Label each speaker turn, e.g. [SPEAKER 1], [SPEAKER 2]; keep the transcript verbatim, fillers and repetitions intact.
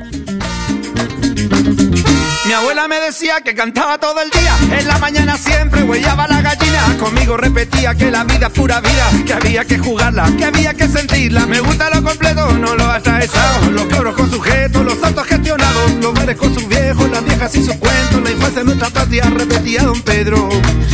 [SPEAKER 1] Mi abuela me decía que cantaba todo el día, en la mañana siempre huellaba la gallina. Conmigo repetía que la vida es pura vida, que había que jugarla, que había que sentirla. Me gusta lo completo, no lo atravesado. Los coros con sujetos, los autos gestionados, los bares con sus viejos, las viejas y sus cuentos. La infancia de nuestra patria repetía don Pedro.